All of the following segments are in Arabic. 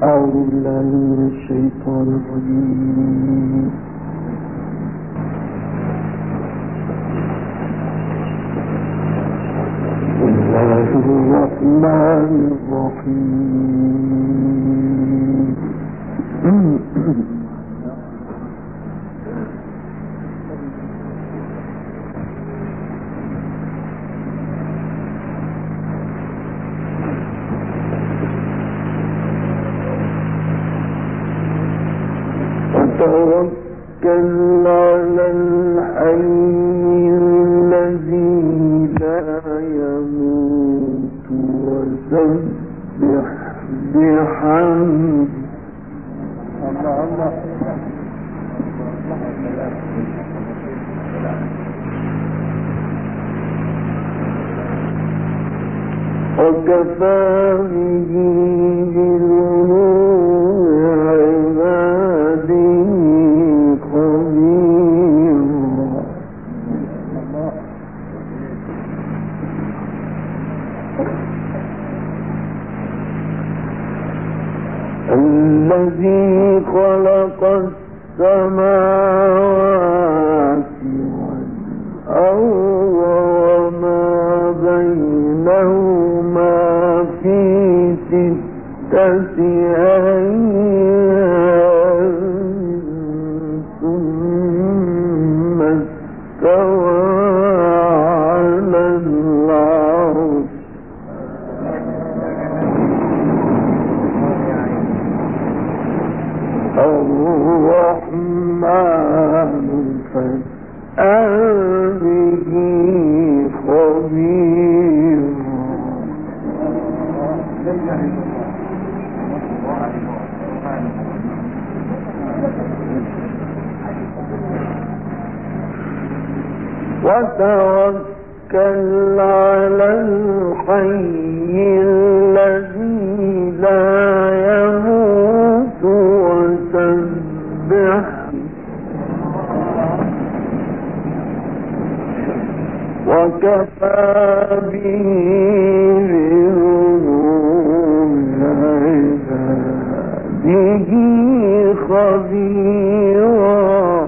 أعوذ بالله من الشيطان الرجيم. بسم الله الرحمن الرحيم. توكل على الحي الذي لا يموت وسبح بحمده وكفى به بذنوب عباده خبيرا. الذي خلق السماوات والأرض وما بينهما في 6 أيام ثم استوى على العرش. الرحمن فاسأل به خبيرا. وتوكل على الحي الذي لا يموت وكفى به بذنوب عباده خبيرا.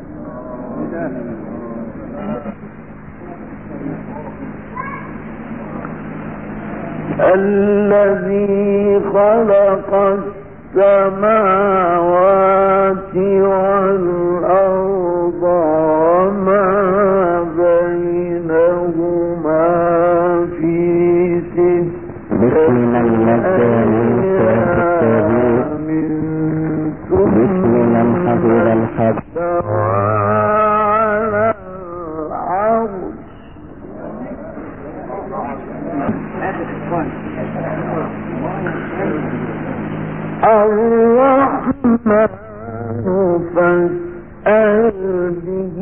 الذي خلق السماوات والأرض وما بينهما في 6 أيام على العرش. الرحمن فاسأل به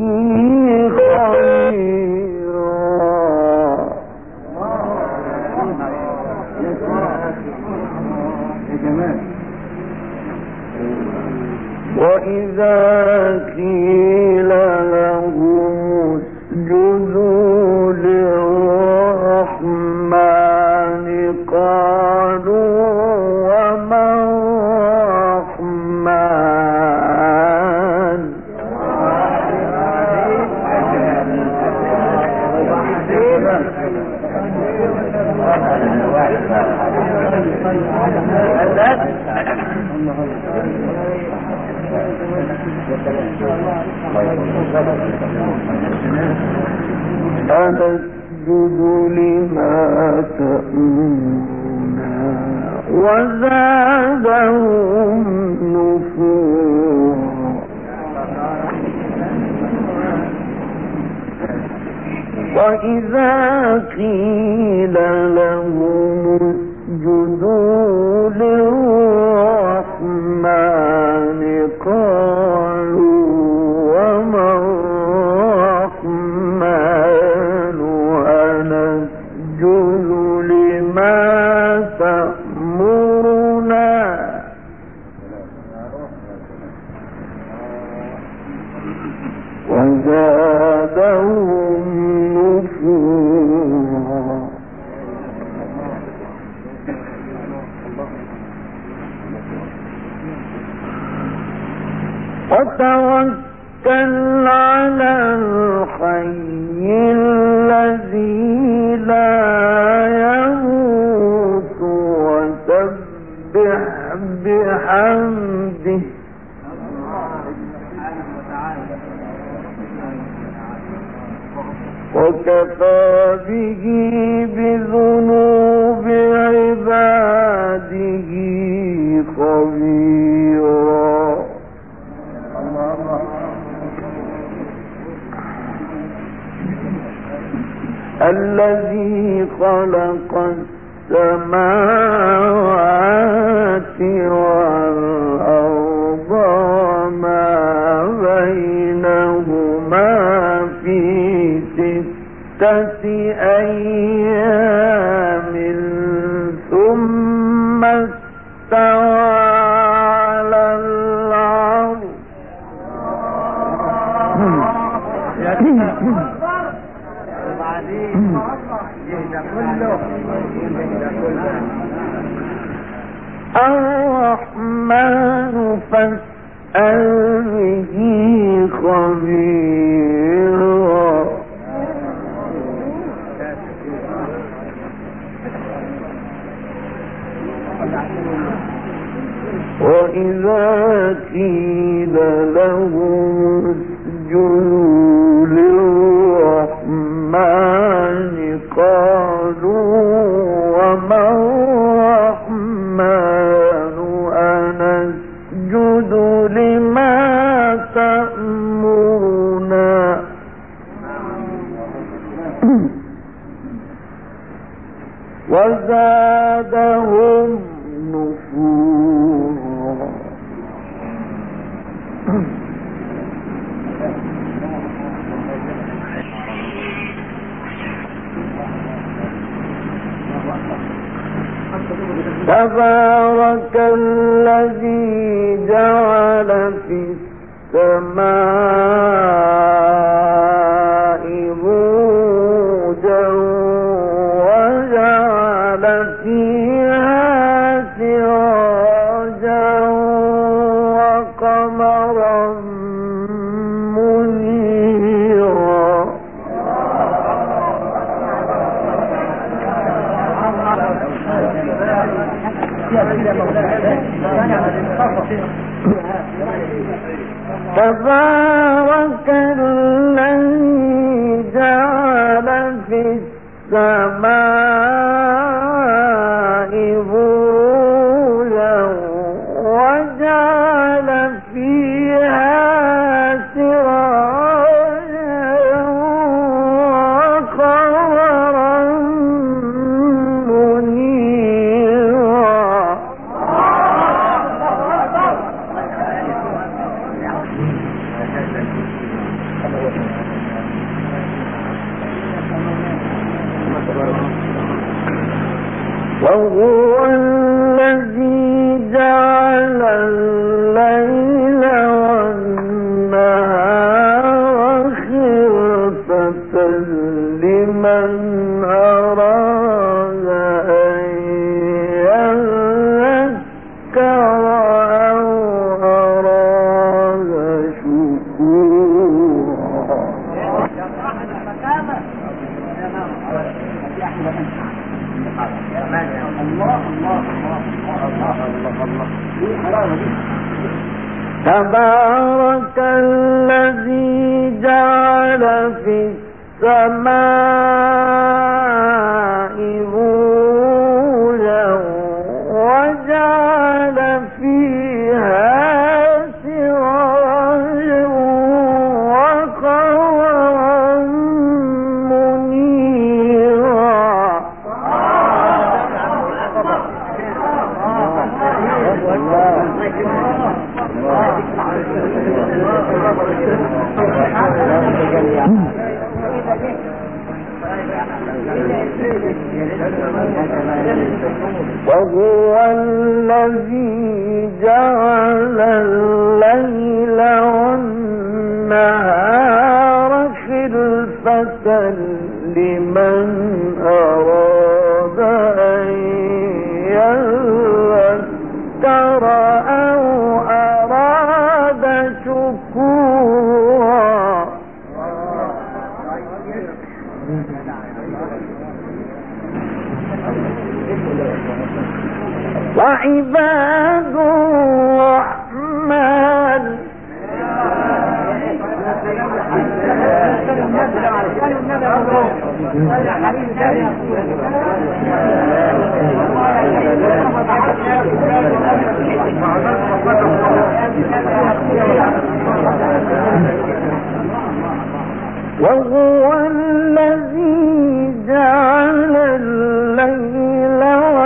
خبيرا. وإذا قيل لهم اسجدوا للرحمن قالوا وما الرحمن. أنسجد لما تأمرنا وزادهم نفورا. وإذا قيل لهم اسجدوا للرحمن قالوا وما الرحمن أنسجد لما تأمرنا وزادهم نفورا. وتوكل على الحي الذي لا يموت وسبح بحمده وكفى به بذنوب عباده خبيرا. الذي خلق السماوات والأرض وما بينهما في 6 أيام ثم استوى على العرش الرحمن فاسأل به خبيرا. وإذا قيل لهم اسجدوا للرحمن قالوا وما الرحمن أنسجد لما تأمرنا وزادهم نفورا. تبارك الذي جعل في السماء بروجا وجعل فيها سراجا وقمرا منيرا. تبارك الذي جعل في السماء بروجا وجعل فيها سراجا وقمرا منيرا. وهو الذي جعل الليل والنهار خلفة لمن أراد أن يذكر أو أراد شكورا. تبارك الذي جعل في السماء بروجا وجعل فيها سراجا وقمرا منيرا. وهو الذي جعل الليل والنهار خلفة لمن أراد أن يذكر أو أراد شكورا. وهو الذي جعل الليل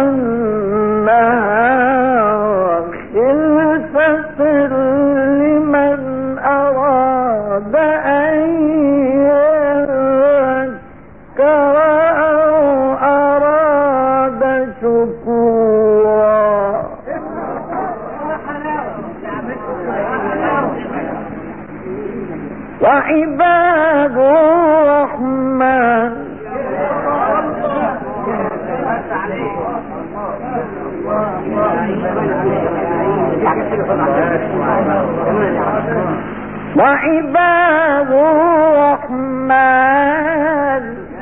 والنهار خلفة لمن أراد أن يذكر أو أراد شكورا وعباد الرحمن وعباد الرحمن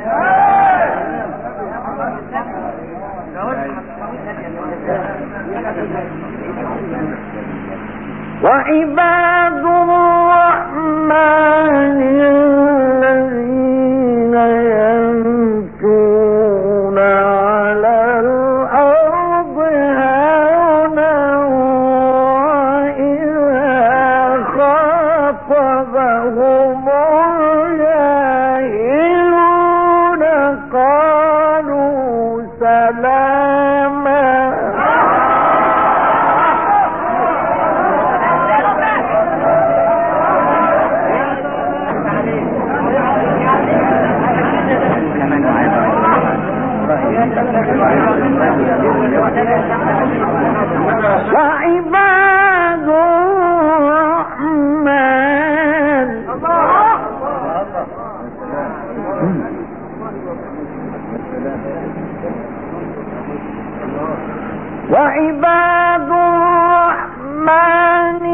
وعباد الرحمن الذين يمشون على الأرض هونا وإذا خاطبهم الجاهلون قالوا سلاما وعباد الرحمن وعباد الرحمن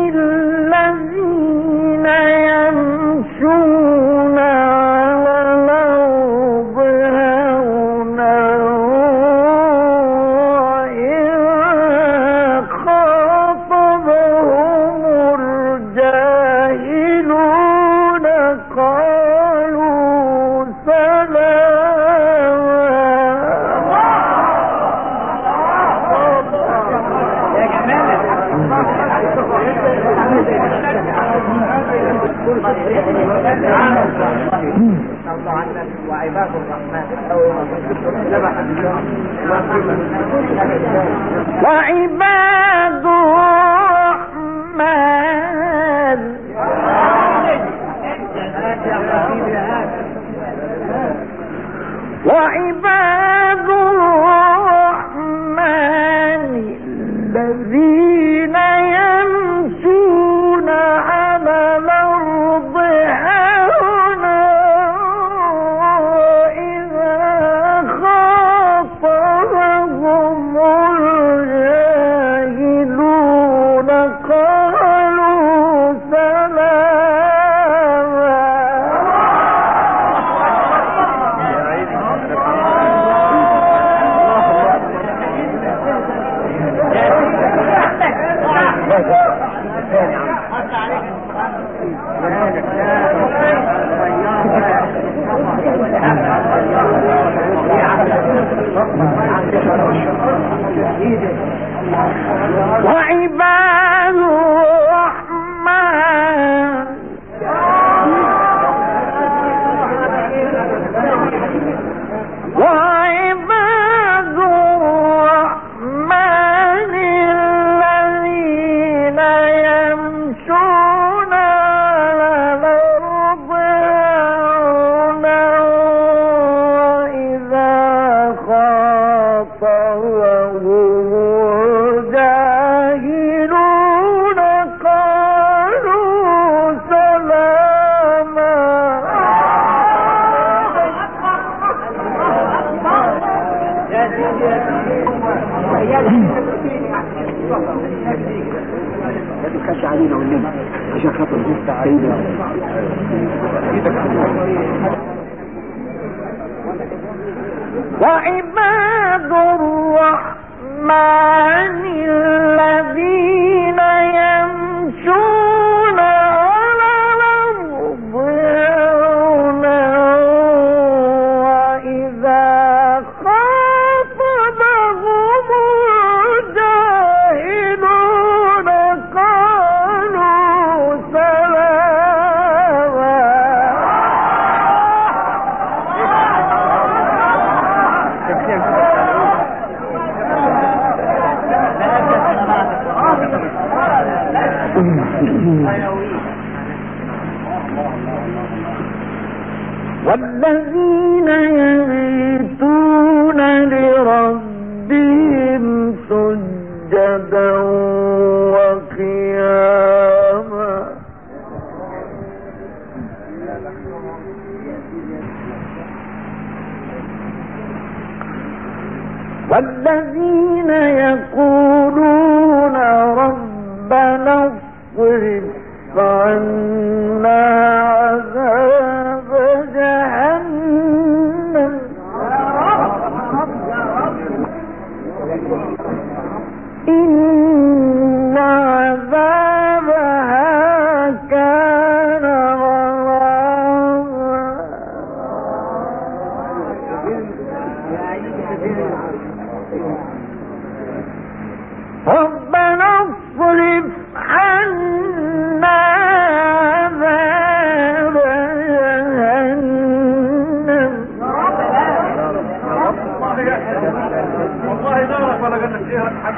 الذين يمشون على الأرض هونا وإذا خاطبهم الجاهلون قالوا سلاما وعباد الرحمن وعباد الرحمن وعباد الرحمن الذين يمشون على الأرض هونا وإذا خاطبهم الجاهلون قالوا سلاما وعباد الرحمن وعباد الرحمن الذين يمشون على الأرض هونا وإذا خاطبهم الجاهلون قالوا سلاما خش علينا والنبي عشان خاطر سيدنا وعباد الرحمن الذين يمشون على الأرض هونا وإذا خاطبهم الجاهلون والذين يبيتون لربهم سجدا وقياما والذين يقولون ربنا اصرف عنا عذاب جهنم إن عذابها كان غراما ربنا اصرف عنا عذاب جهنم والله نارك ولا قلنا فيها حد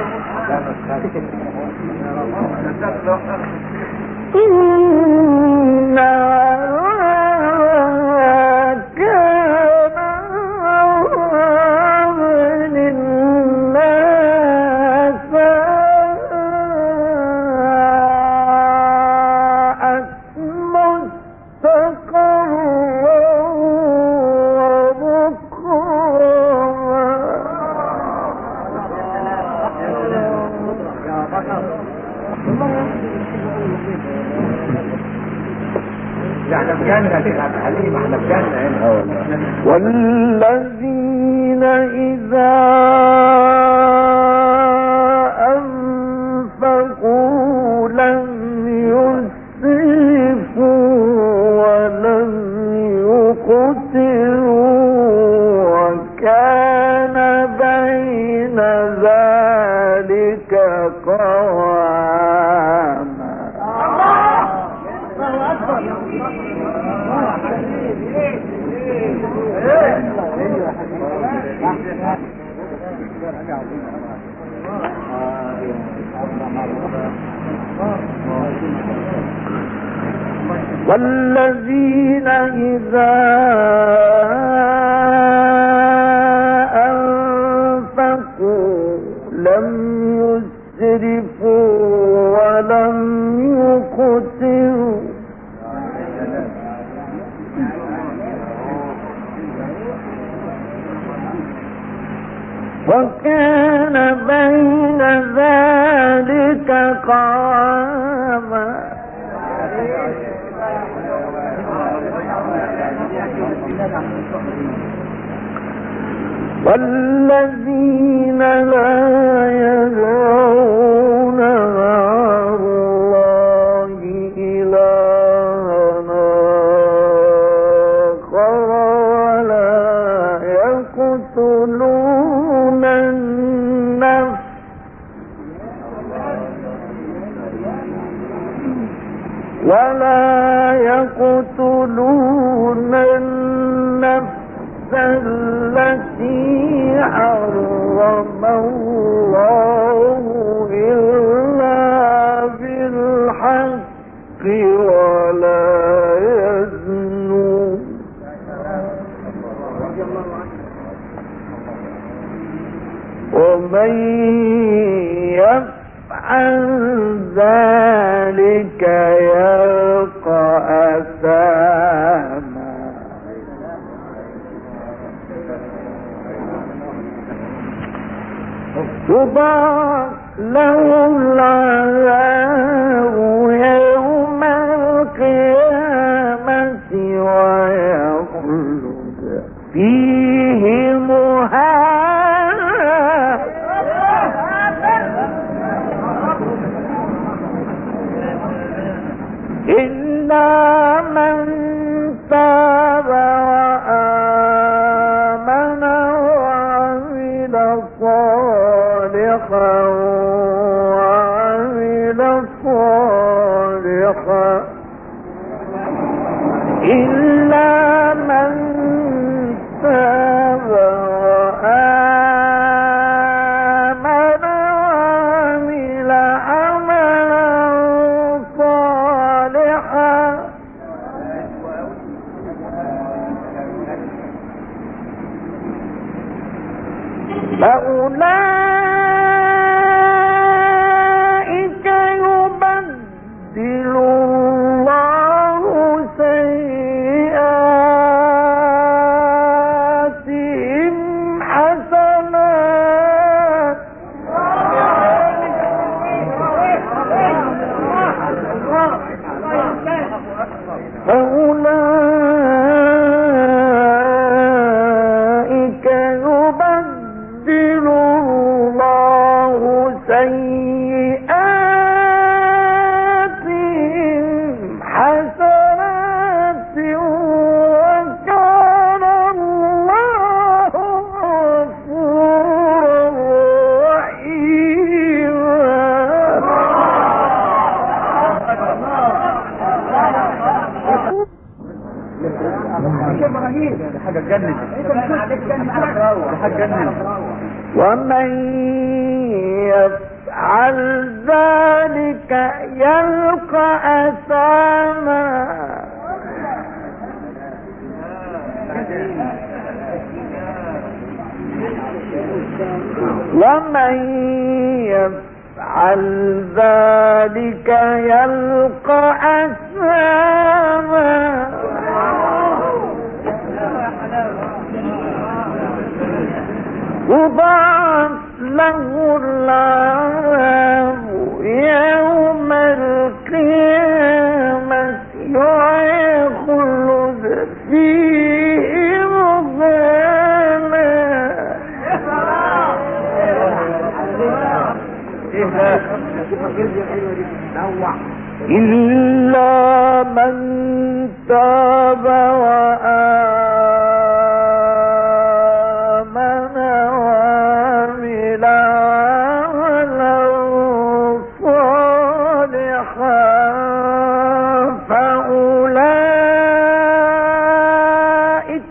إن عذابها كان غراما إنها ساءت مستقرا ومقاما احنا بجنة كده حليم، احنا بجنة هنا. والذين إذا أنفقوا لم يسرفوا ولم يقتروا وكان بين ذلك قواما والذين إذا أنفقوا لم يسرفوا ولم يقتروا وكان بين ذلك قواما والذين لا يدعون مع الله إلها آخر ولا يقتلون النفس التي حرم الله إلا بالحق ولا يزنون ومن يفعل ذلك يلقى أثاما يضاعف له العذاب يوم القيامة ويخلد فيه مهانا إلا من تاب وآمن وعمل صالحا إلا من تاب وآمن وعمل عملا ابراهيم دي حاجه تجنن، دي حاجه تجنن. ومن يفعل ذلك يلقى أثاما ومن يفعل ذلك يلقى أثاما يضاعف له العذاب يوم القيامة ويخلد فيه مهانا إلا من تاب وآمن وعمل عملا صالحا فأولئك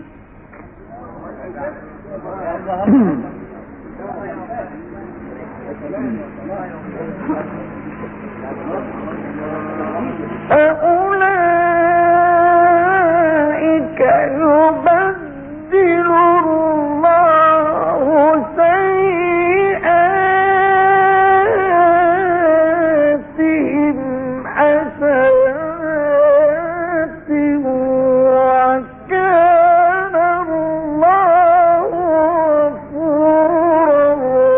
يبدل الله سيئاتهم حسنات وكان الله غفورا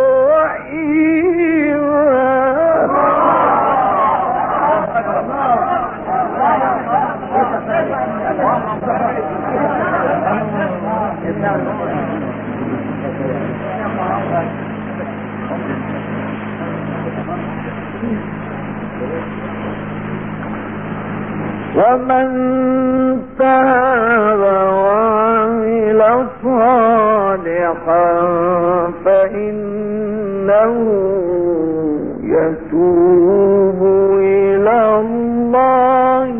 ومن تاب وعمل صالحا فإنه يتوب إلى الله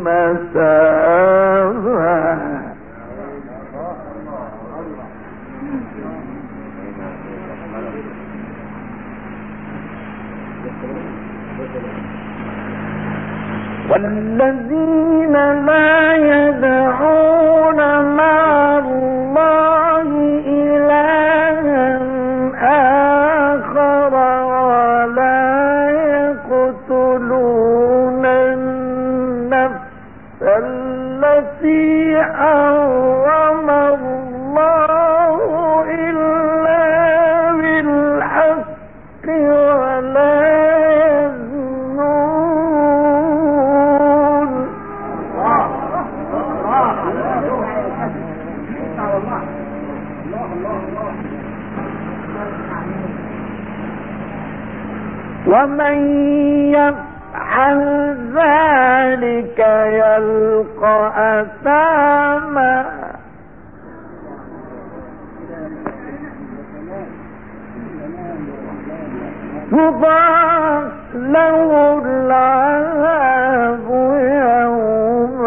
متابا والذين لا يدعون مع الله إلها آخر ولا يقتلون النفس التي حرم الله إلا بالحق ولا ومن يفعل ذلك يلقى أثاما يضاعف له العذاب يوم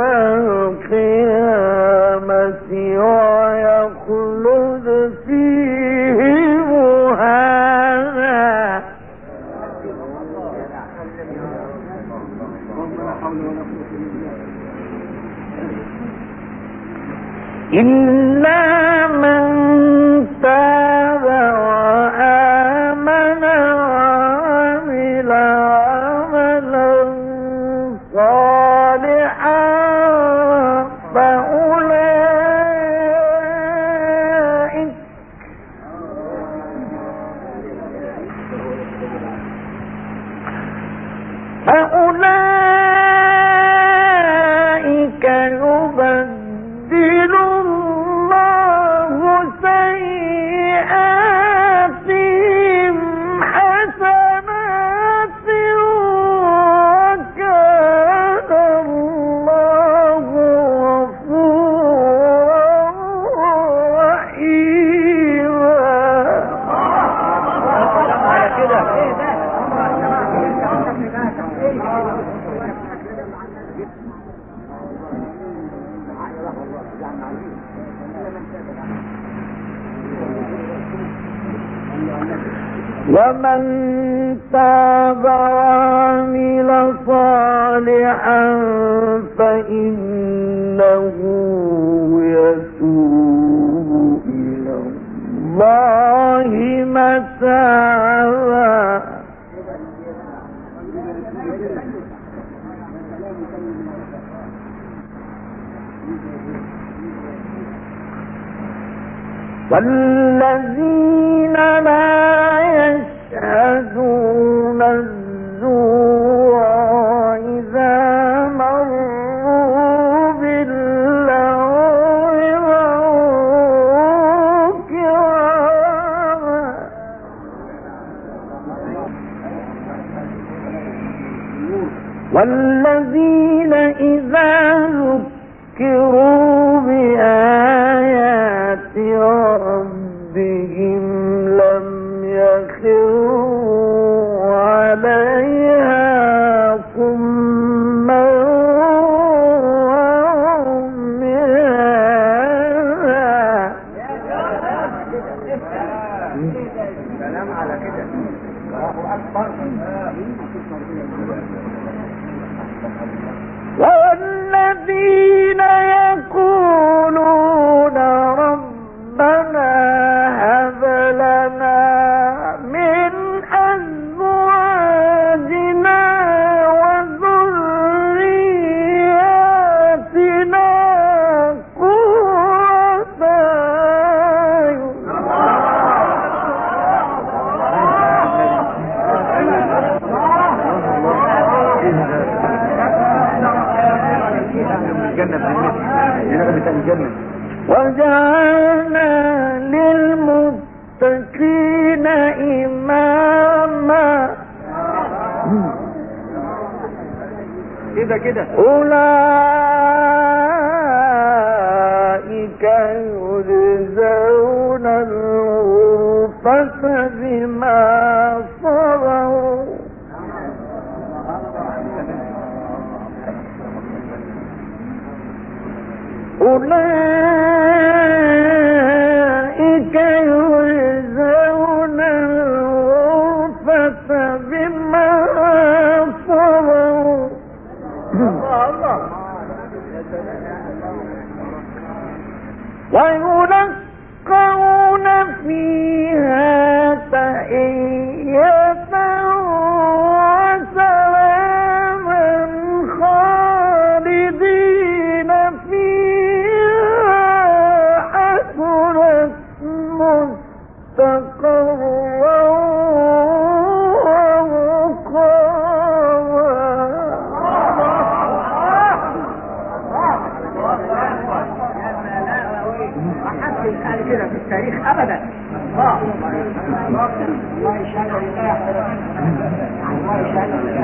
القيامة ويخلد فيه مهانا إلا من تاب وآمن وعمل عملا صالحا فأولئك يبدل الله سيئاتهم حسنات وكان الله غفورا رحيما. ومن تاب وعمل صالحا فإنه يتوب إلى الله متابا. والذين لا يشهدون الزور إذا مروا باللغو مروا كراما. والذين إذا ذكروا بآيات ربهم لم يخروا عليها صما وعميانا. سلام على كده. الله أكبر. والذين يقولون ربنا هب لنا من أزواجنا وذرياتنا قرة أعين. وجعلنا للمتقين إماما. كده أولئك يجزون الغرفة بما صبروا أولئك يجزون الغرفة بما صبروا ويلقون فيها تحية وسلاما خالدين فيها حسنت مستقرا كده في التاريخ ابدا. الله يشهد لله. الله يشهد لله.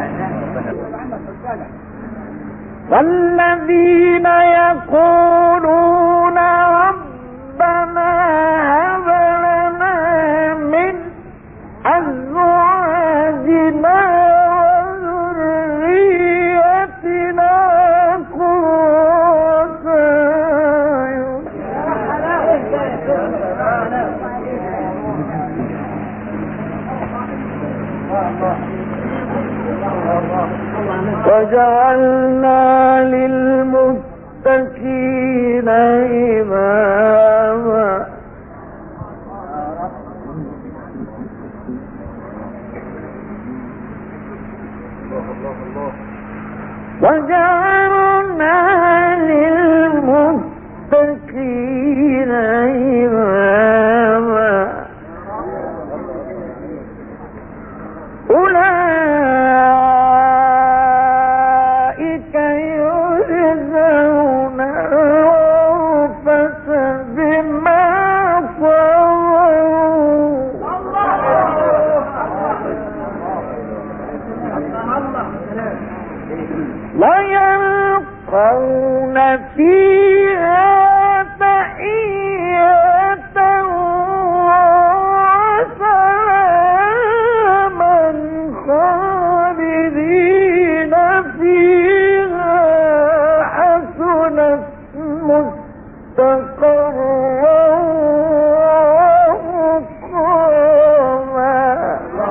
والذين يقولون ربنا هب لنا من أزواجنا وذريتنا قرة أعين. وجعلنا للمتقين إماما. وجعلنا للمتقين إماما. أولئك يجزون الغرفة بما صبروا ويلقون فيها تحية وسلاما خالدين فيها حسنت مستقرا ومقاما.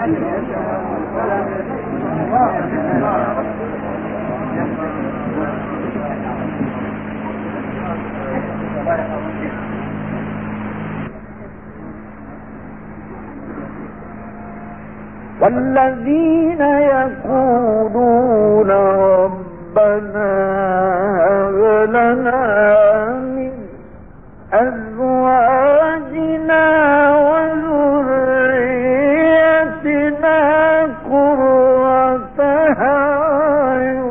والذين يقولون ربنا هب لنا من أزواجنا وذريتنا قرة أعين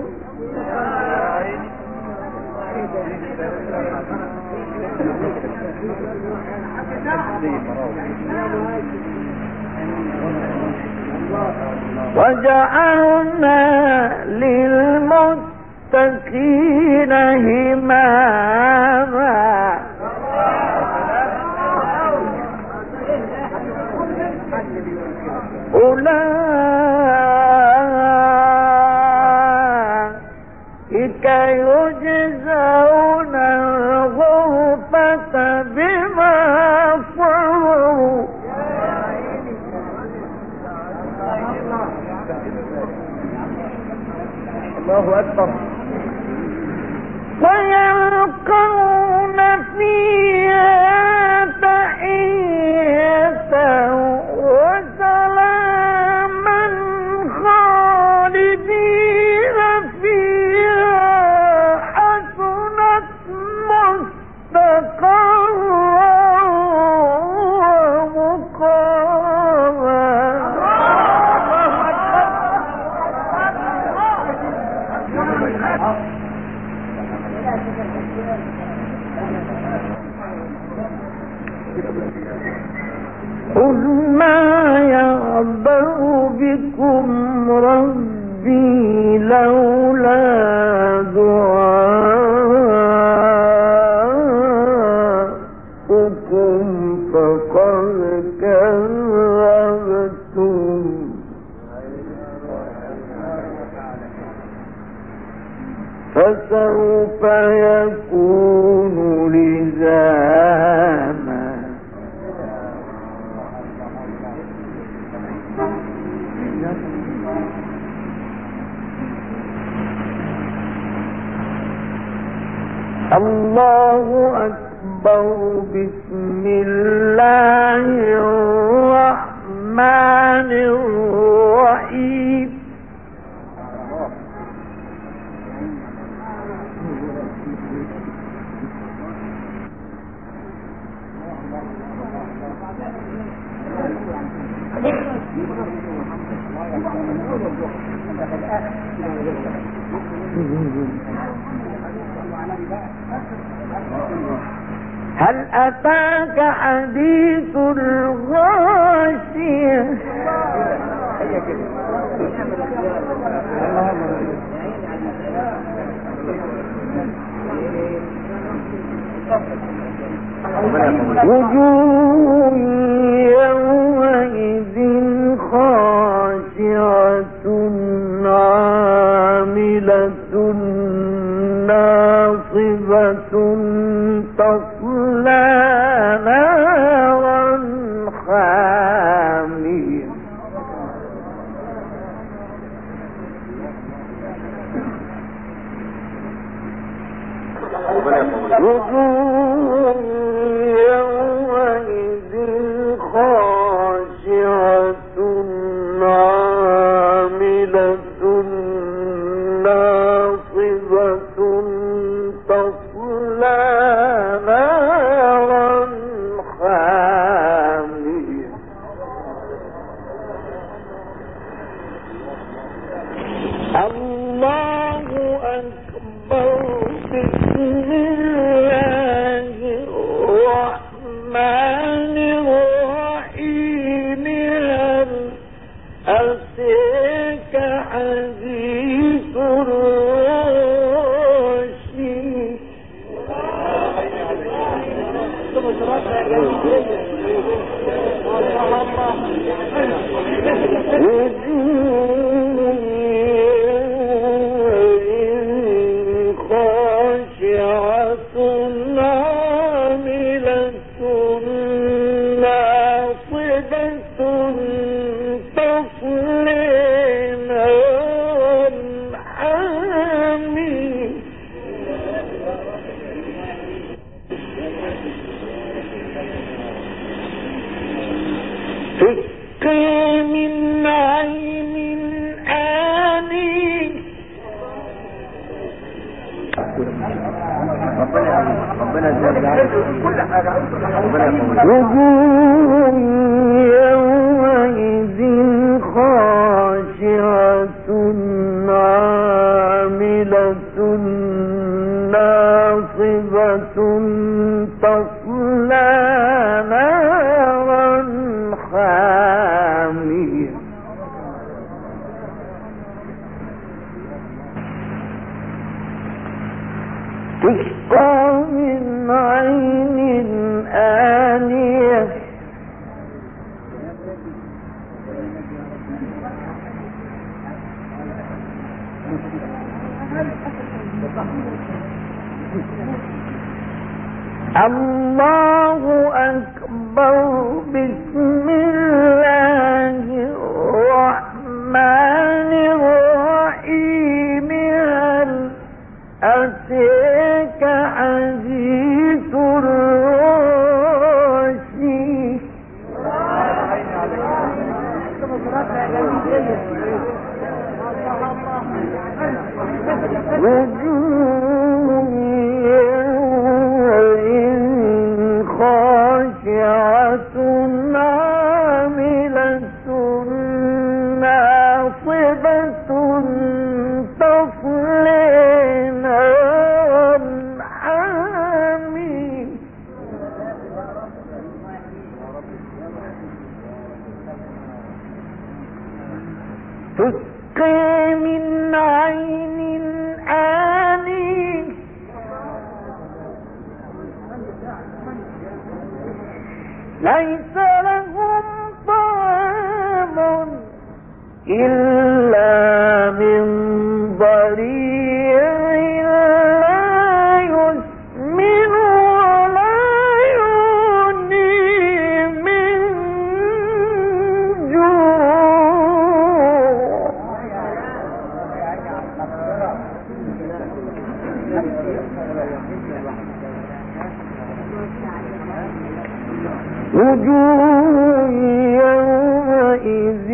وجعلنا للمتقين إماما أولئك يجزون الغرفة بما صبروا الله أكبر ويلقون فيها تحية وسلاما خالدين فيها حسنت مستقرا ومقاما قل ما يعبأ بكم ربي لولا دعاؤكم فقد كذبتم فسوف يكون لزاما الله أكبر بسم الله الرحمن الرحيم هل أتاك حديث الغاشية وجوه يومئذ خاشعة عاملة ناصبة تصلى نارا حامية وجوه يومئذ خاشعة عاملة ناصبة تصلى نارا حامية الله أكبر بسم الله الرحمن الرحيم تسقي من عين آنية وجوه يومئذ خاشعة عاملة ناصبة تصلى نارا حامية تسقى من عين آنية الله أكبر بسم الله الرحمن الرحيم هل أتاك حديث الغاشية وجوه يومئذ خاشعة عاملة ناصبة تصلي نارا حامية تسقي من عين آنية ليس لهم طعام إلا من ضريع لا يسمن ولا يغني من جوع وجوه يومئذ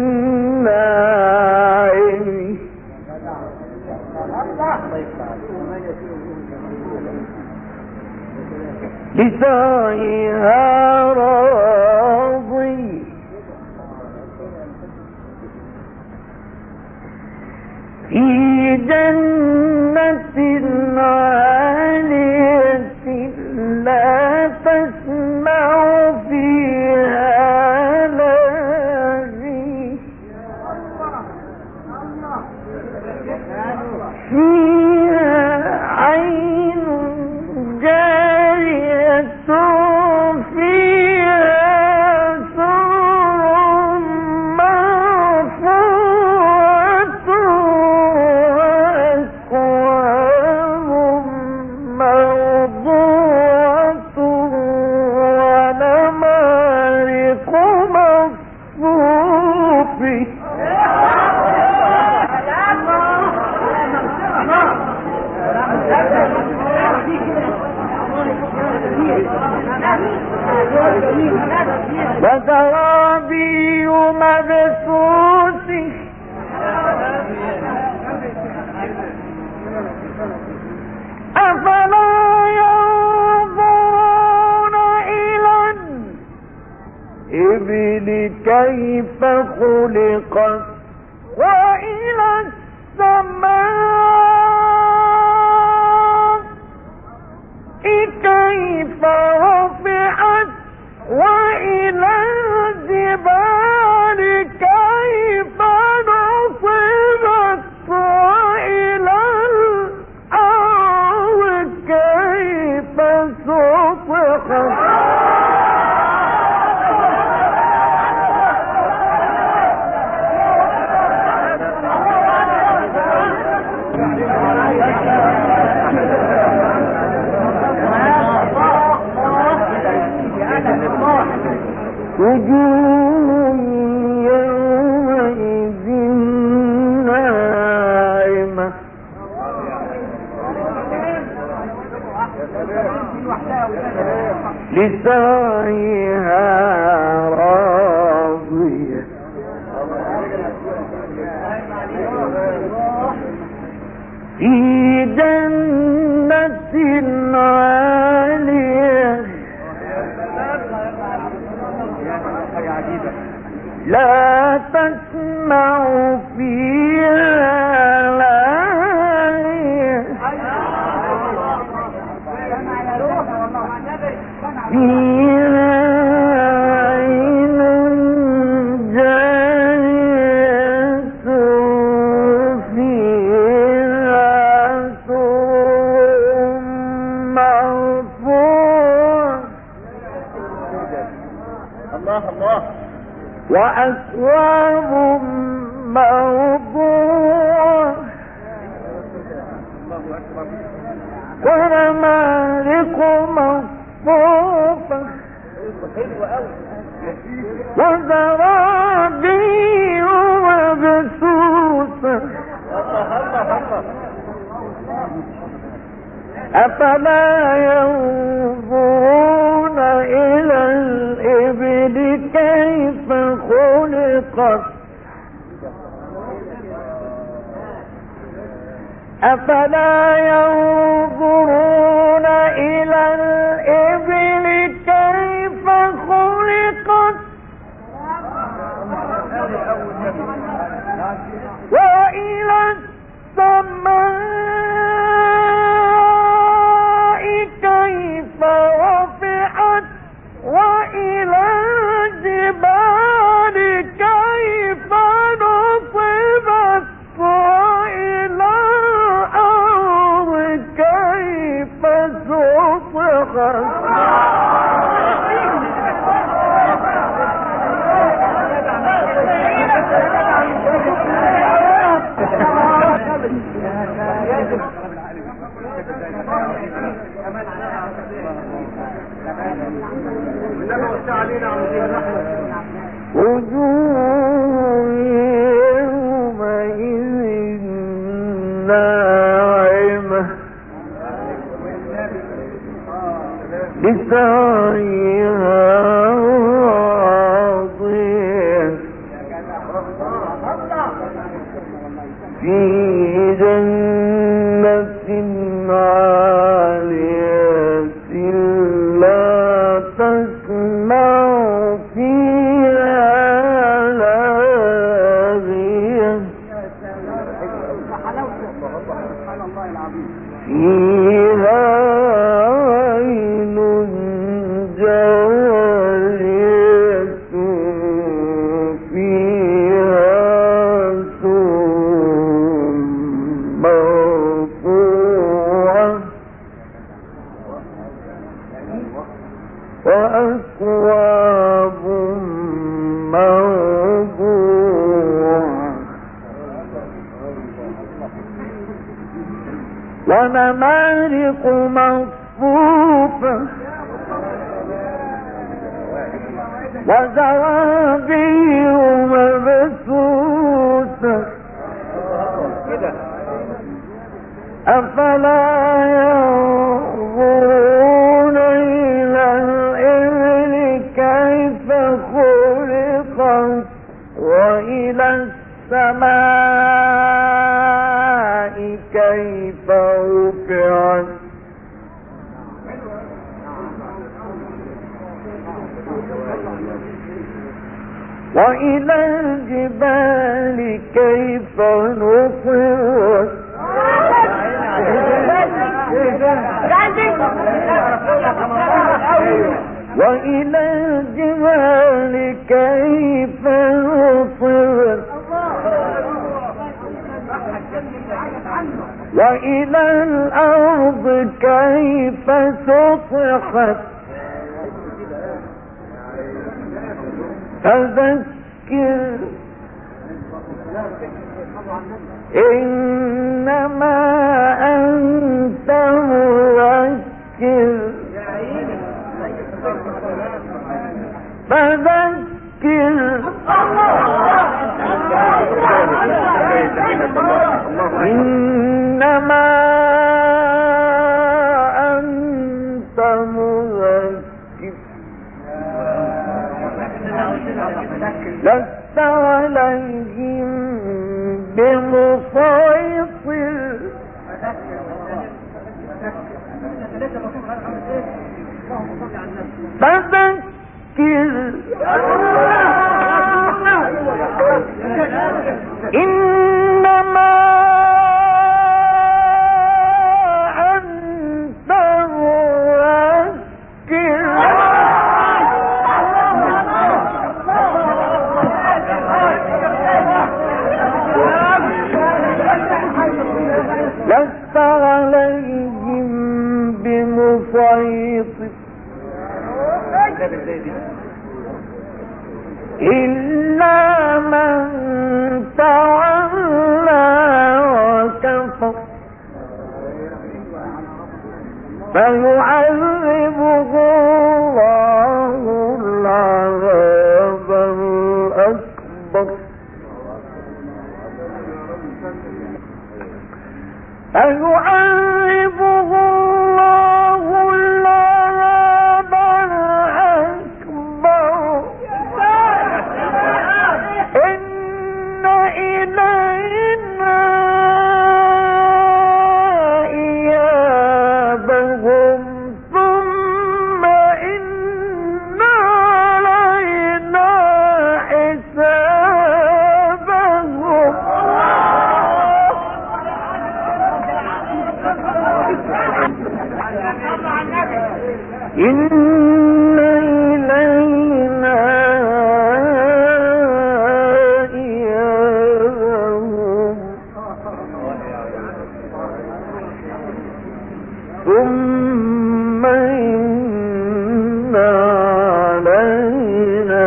ناعمة لسعيها راضية في جنة عالية لا تسمع فيها لاغية فيها عين جارية فيها سرر مرفوعة وأكواب موضوعة ونمارق مصفوفة وزرابي مبثوثة أفلا ينظرون إلى الإبل كيف خلقت وإلى السماء كيف رفعت وإلى الجبال كيف نصبت وإلى الأرض كيف سطحت وجوه يومئذ ناعمة لسعيها راضية لا تسمع فيها لاغية فيها عين جارية فيها سرر مرفوعة وأكواب موضوعة ونمارق مصفوفة وزرابي مبثوثة أفلا ينظرون إلى الإبل كيف خلقت أفلا ينظرون إلى الإبل كيف خلقت وإلى السماء كيف رفعت وإلى الجبال كيف نصبت وإلى الأرض كيف سطحت وجوه يومئذ ناعمة لسعيها راضية في جنة عالية لا تسمع فيها لاغية فيها عين جارية فيها سرر مرفوعة وأكواب موضوعة ونمارق مصفوفة وزرابي مبثوثة أفلا ينظرون إلى الإبل كيف خلقت وإلى السماء كيف رفعت وإلى الجبال كيف نصبت وإلى الجبال كيف نصبت وإلى الأرض كيف سطحت فذكر إنما أنت مذكر فذكر إنما أنت مذكر لست عليهم بمسيطر فذكر إنما أنت مذكر لست عليهم بمسيطر إلا من تولى وكفر فيعذبه الله العذاب الأكبر فيعذبه الله العذاب الأكبر إن إلينا إيابهم ثم إن علينا حسابهم إن إلينا إيابهم ثم إن علينا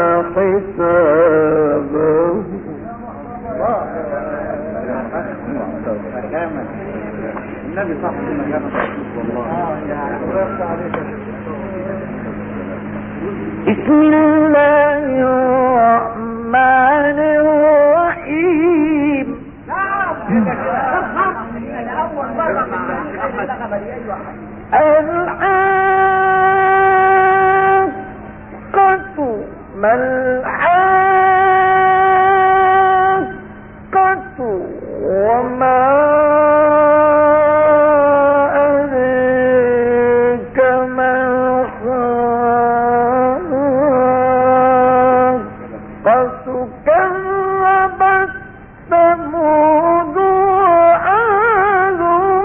حسابهم النبي صح بسم الله الرحمن الرحيم الحاقة ما الحاقة وما أدريك ما الحاقة كذبت ثمود وعاد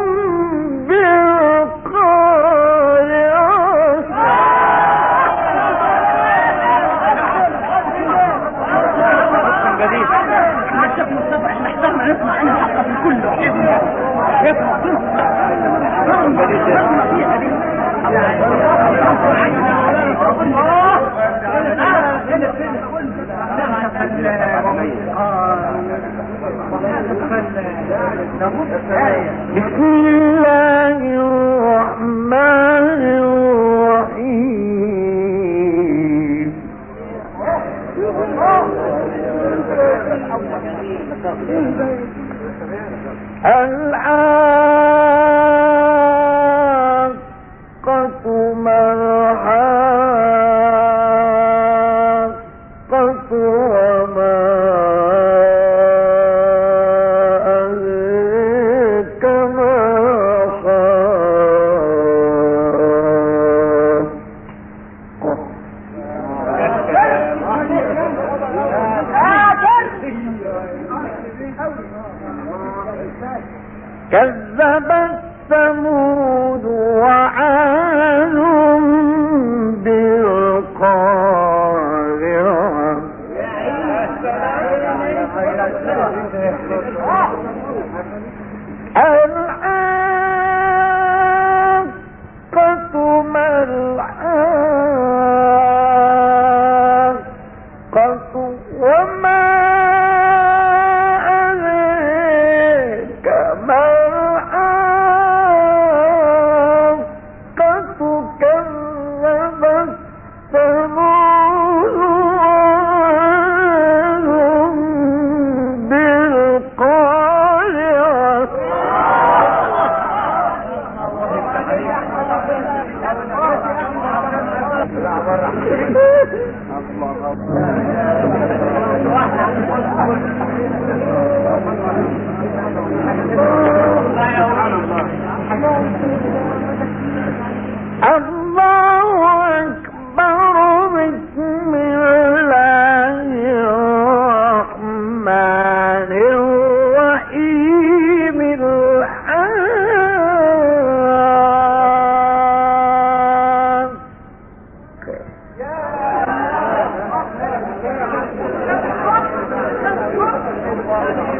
بسم الله الرحمن الرحيم الحاقة ما الحاقة وما أدريك ما كذبت ثمود وعاد بالقارعة الحاقة ما الحاقة وما أدريك ما الحاقة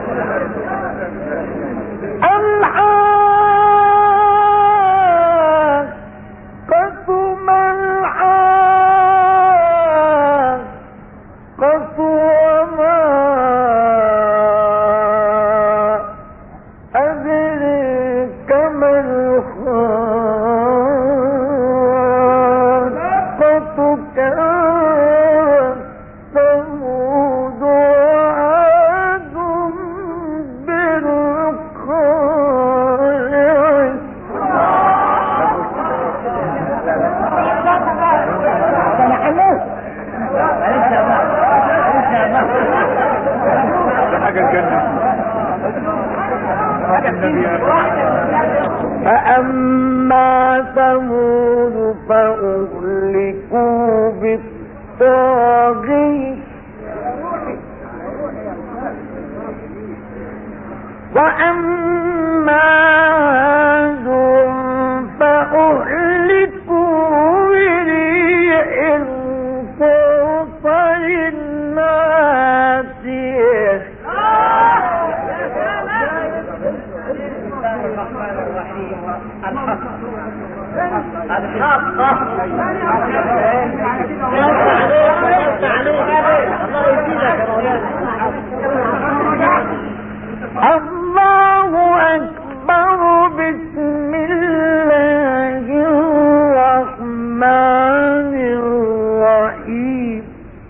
فأما ثمود فأهلكوا بالطاغية وأما عاد فأهلكوا بريح صرصر عاتية الله أكبر. بسم الله الرحمن الرحيم.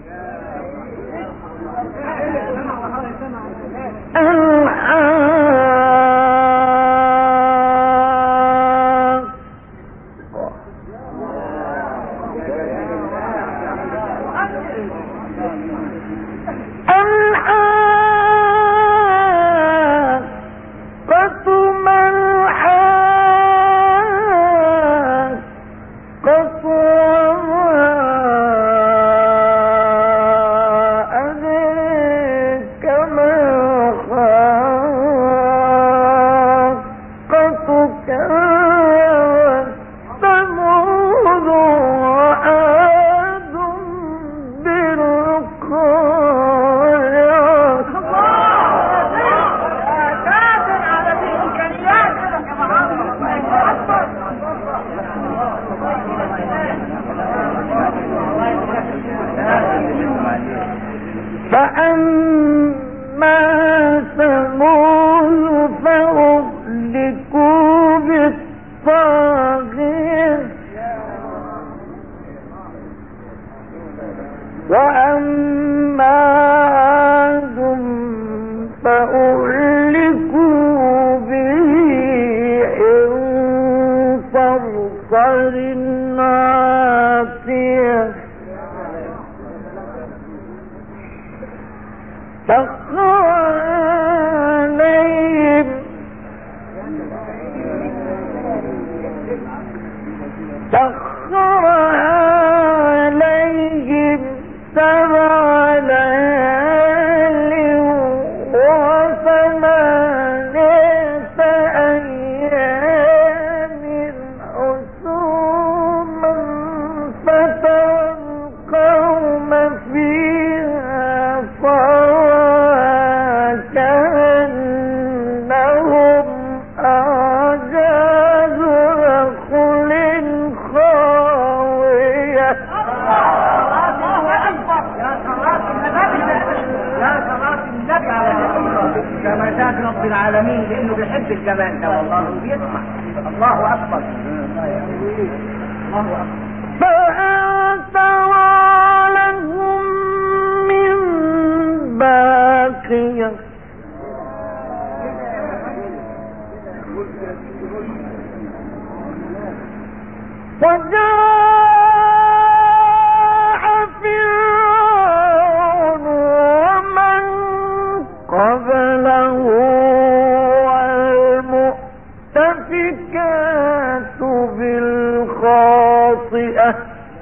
فأما ثمود فأهلكوا بالطاغية وأما عاد فأهلكوا بريح صرصر عاتية سخر عليهم 7 ليال و8 أيام حسوما فترى القوم فيها صرعى كأنهم أعجاز نخل خاوية. جمالات رب العالمين لانه بيحب الجمال ده والله بيسمع. الله اكبر الله اكبر. فأنتوا لهم من باقية وجاء فرعون ومن قبله والمؤتفكات بالخاطئة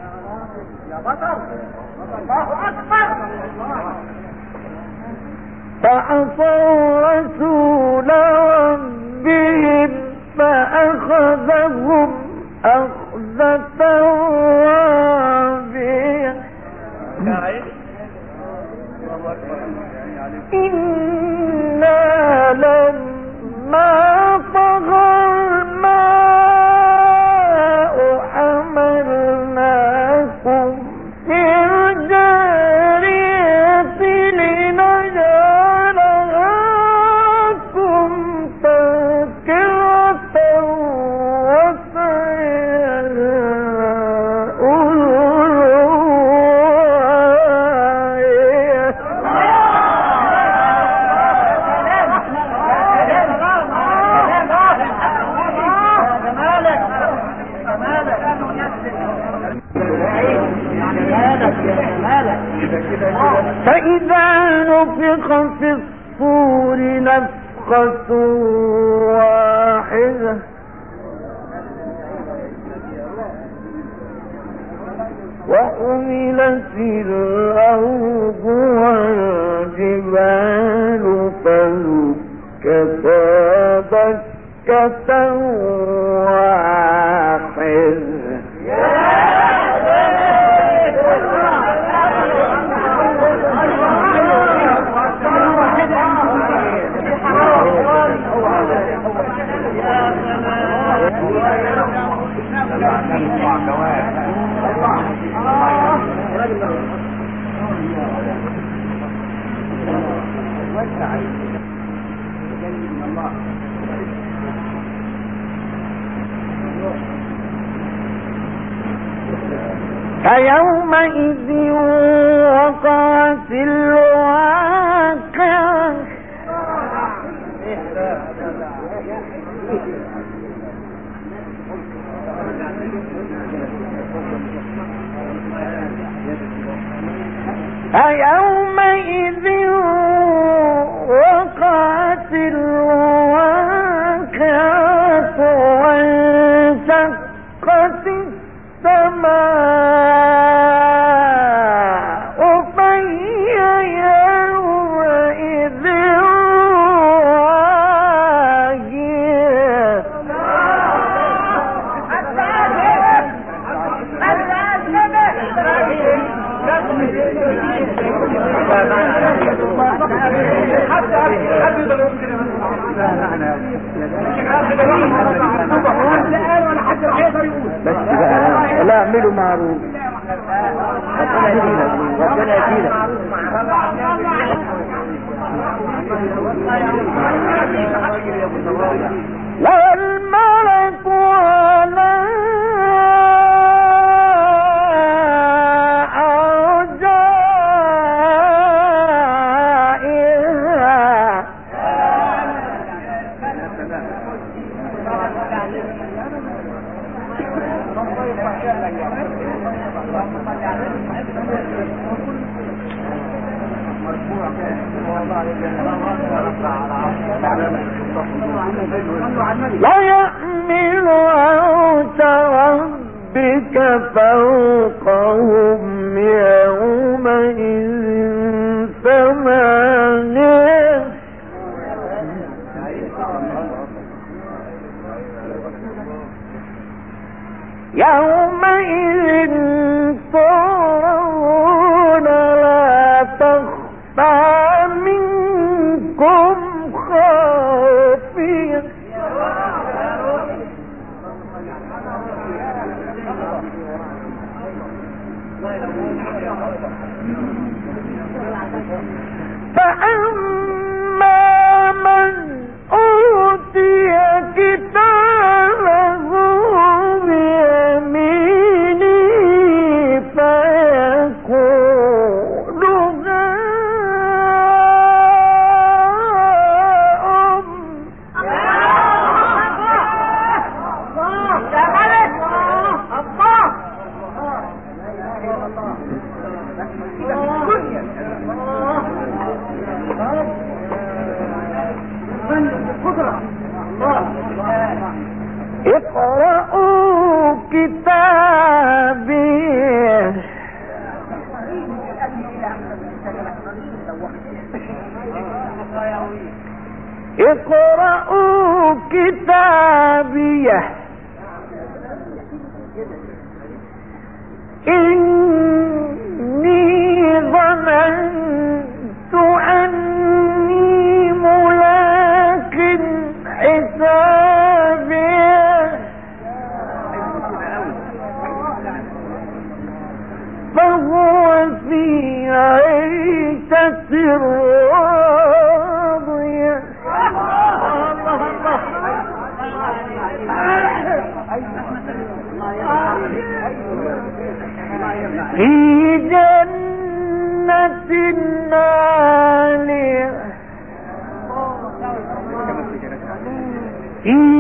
فعصوا رسول ربهم فأخذهم أخذة رابية. إنا فإذا نفخ في الصور نفخة واحدة وحملت الأرض والجبال فدكتا دكة واحدة فيومئذ وقعت الواقعة فيومئذ وقعت الواقعة وانشقت السماء فهي يومئذ واهية بس بقى لا اعملوا معروف ربنا يهدينا لا الملك ولا لا يحمل عرش ربك فوقهم يومئذ ثمانية يومئذ ترون لا تخفى منكم خافية فأما من أوتي كتابه بيمينه فيقول اقرأوا كتابي اقرأوا كتابي إني ظننت أني ملاق حسابي فهو في عيشة راضية في جنة عالية في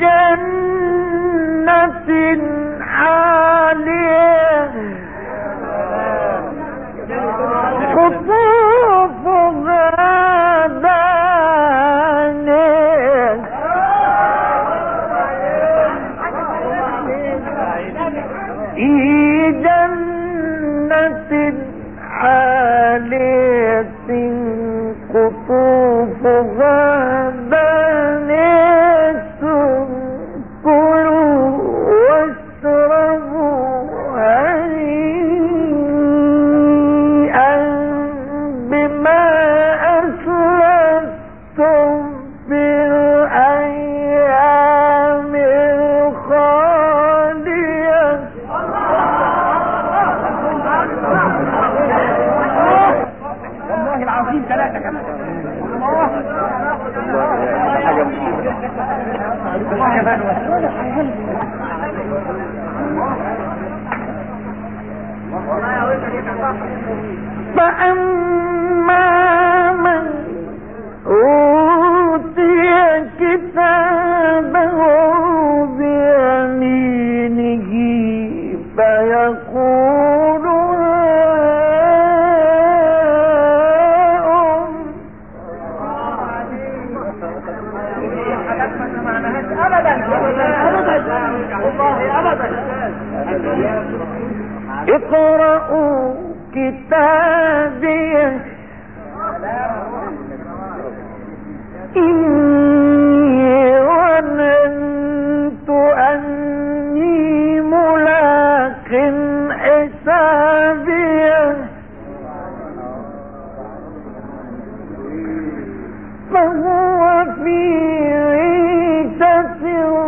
جنة عالية فأما من أوتي كتابه بيمينه فيقول اقرأوا كتابي إني ظننت أني ملاق حسابي فهو في عيشة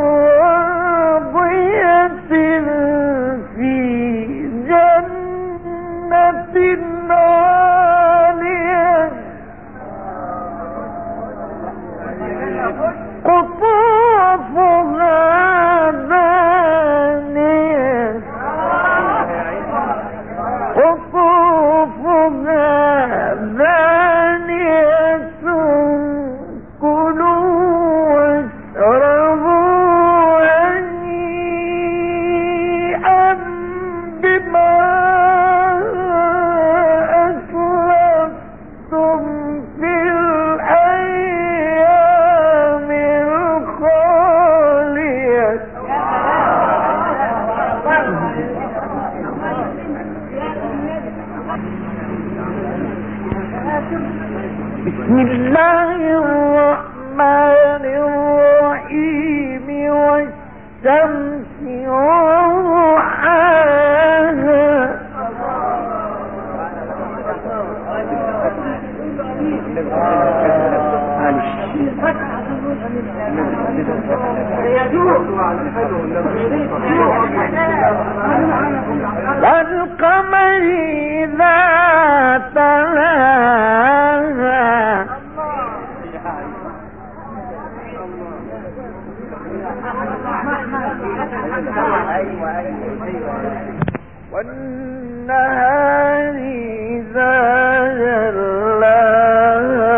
راضية في جنة عالية قطوفها دانية كلوا واشربوا هنيئا بما أسلفتم في الأيام الخالية. بسم الله الرحمن الرحيم والشمس وضحاها والقمر إذا تلاها والنهار إذا جلاها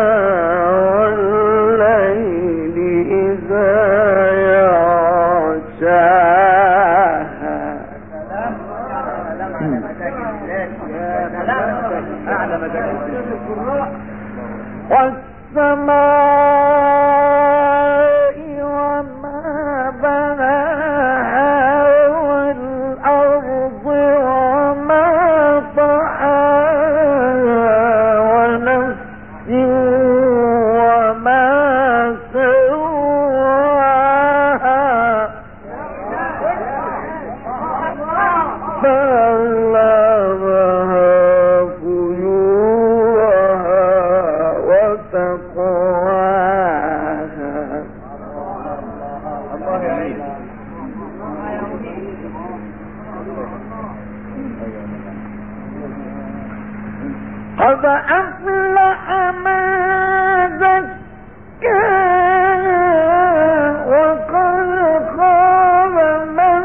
والليل إذا يغشاها والسماء وما بناها والأرض وما طحاها ونفس وما سواها فألهمها فجورها وتقواها قد أفلح من زكاها وقد خاب من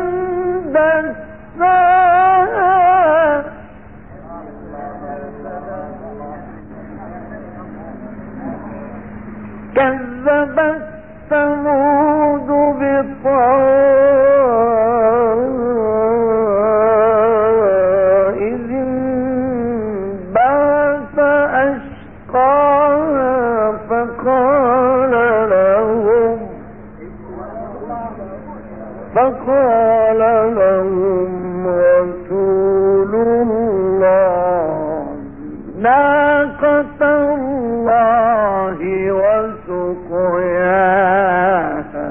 دساها كذبت ثمود بطغواها إذ انبعث ناقة الله وسقياها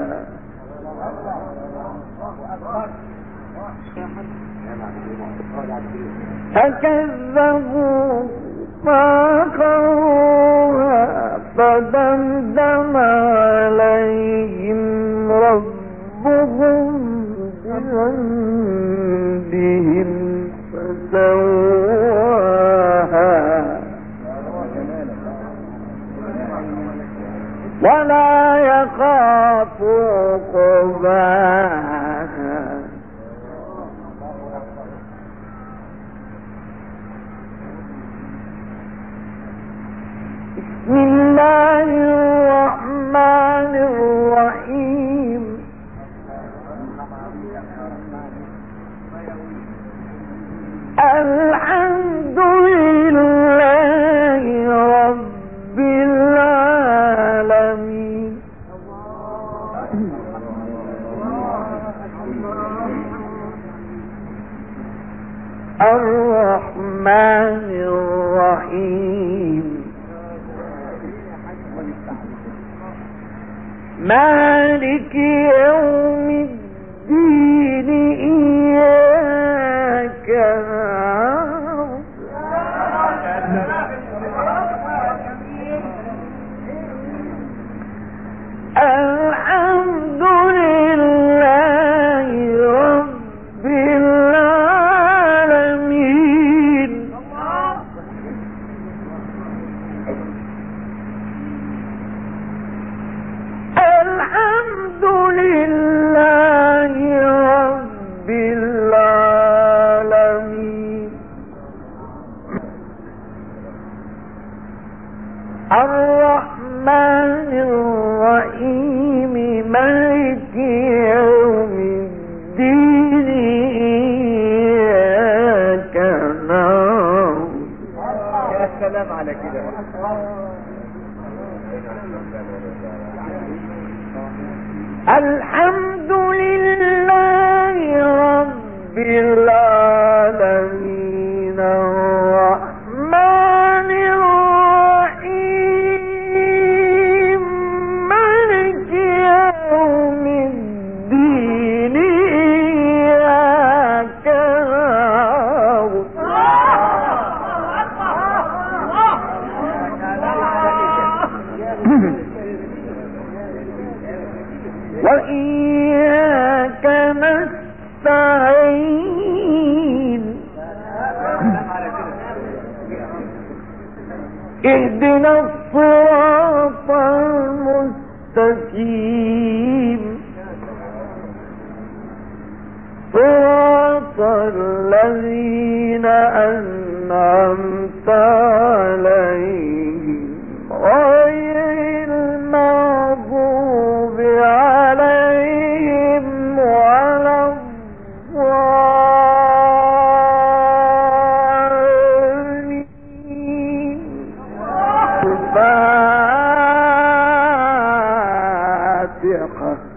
فكذبوا فعقروها فدمدم عليهم ربهم بذنبهم فسواها ولا يخاف عقباها بسم الله الرحمن الرحيم الحمد لله رب العالمين الرحمن الرحيم مالك يوم الدين إياك الحمد لله رب العالمين الحمد لله رب العالمين الرحمن الرحيم مالك يوم الدين إياك نعبد يا سلام على كده. الحمد لله رب العالمين الرحمن الرحيم مالك يوم الدين إياك نعبد وإياك نستعين اهدنا الصراط المستقيم صراط الذين أنعمت عليهم غير المغضوب عليهم ولا الضالين الفاتحة